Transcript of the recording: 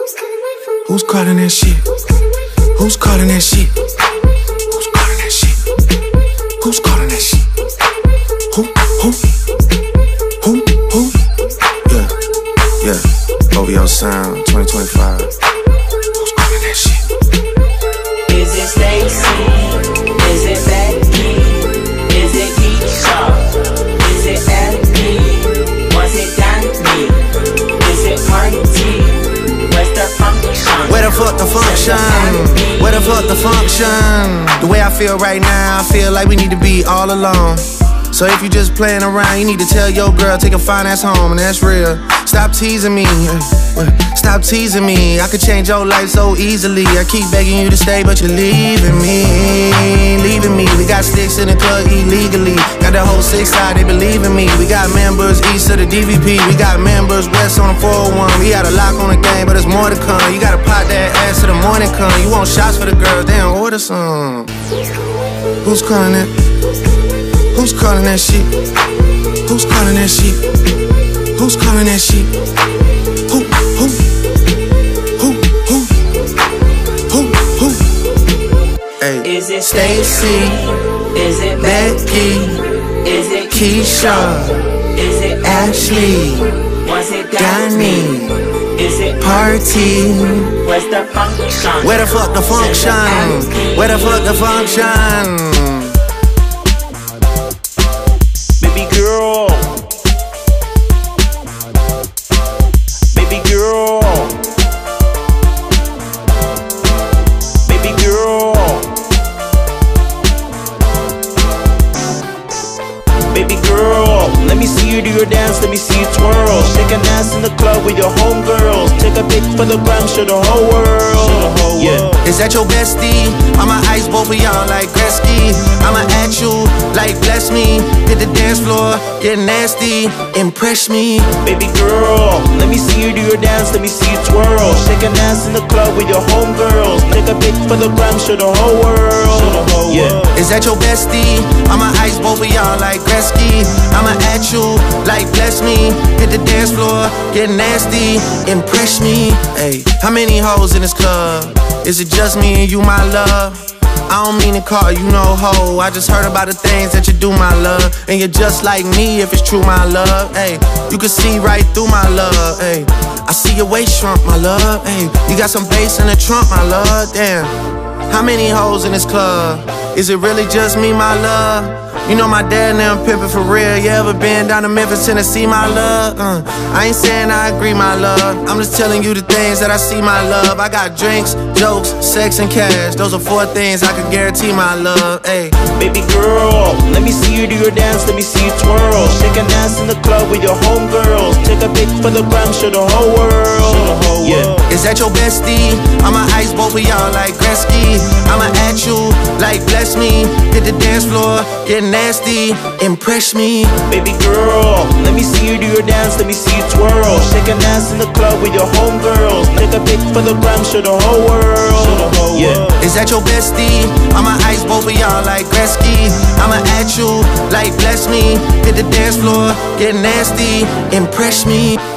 Who's calling that shit? Who's calling that shit? Who's calling that shit? Who's calling that shit? Who? Yeah. OVO Sound 2025. Who's calling that shit? Is it Stacy? Is it Becky? Is it Keisha? Is it Abby? Was it Danny? Is it Party? Where's the function? Where the fuck the function? Where the fuck the function? The way I feel right now, I feel like we need to be all alone. So if you just playing around, you need to tell your girl, take a fine ass home, and that's real. Stop teasing me, stop teasing me. I could change your life so easily. I keep begging you to stay, but you're leaving me, leaving me. We got sticks in the club illegally. Got the whole 6 side, they believe in me. We got members east of the DVP. We got members west on the 401. We got a lock on the game, but there's more to come. You gotta pop that ass till the morning come. You want shots for the girls, damn, order some. Who's calling that? Who's calling that shit? Who's calling that shit? Who's calling that shit? Who? Hey. Is it Stacy? Is it Becky? Is it Keisha? Is it Ashley? Was it Danny? Is it Party? Where's the function? Where the fuck the function? Where the fuck the function? Baby girl, baby girl, baby girl, baby girl. Let me see you do your dance, let me see you twirl. Shake an ass in the club with your homegirls. Take a pic for the gram, show the whole world. Yeah. Is that your bestie? I'ma ice both of y'all like Gretzky. I'ma at you like bless me. Hit the dance floor, get nasty, impress me. Baby girl, let me see you do your dance, let me see you twirl. Shake an ass in the club with your homegirls. Take a pic for the gram, show the whole world. Yeah. Is that your bestie? I'ma ice both of y'all like Gretzky. I'ma at you like bless me. Hit the dance floor, get nasty, impress me. Hey, how many hoes in this club? Is it just me and you, my love? I don't mean to call you no hoe. I just heard about the things that you do, my love. And you're just like me if it's true, my love. Hey, you can see right through my love. Hey, I see your waist shrunk, my love. Hey, you got some bass in the trunk, my love. Damn, how many hoes in this club? Is it really just me, my love? You know my dad now pimpin' for real. You ever been down to Memphis, Tennessee, my love? I ain't saying I agree, my love. I'm just telling you the things that I see, my love. I got drinks, jokes, sex, and cash. Those are 4 things I can guarantee, my love. Hey, baby girl, let me see you do your dance, let me see you twirl. Shake an ass in the club with your homegirls. Take a pic for the gram, show the whole world. Yeah. Is that your bestie? I'ma ice both of y'all like Gretzky. I'ma at you like bless me. Hit the dance floor, get nasty, impress me. Baby girl, let me see you do your dance, let me see you twirl. Shake an ass in the club with your homegirls. Take a pic for the gram, show the whole world. Yeah. Is that your bestie? I'ma ice both of y'all like Gretzky. I'ma at you like bless me. Hit the dance floor, get nasty, impress me.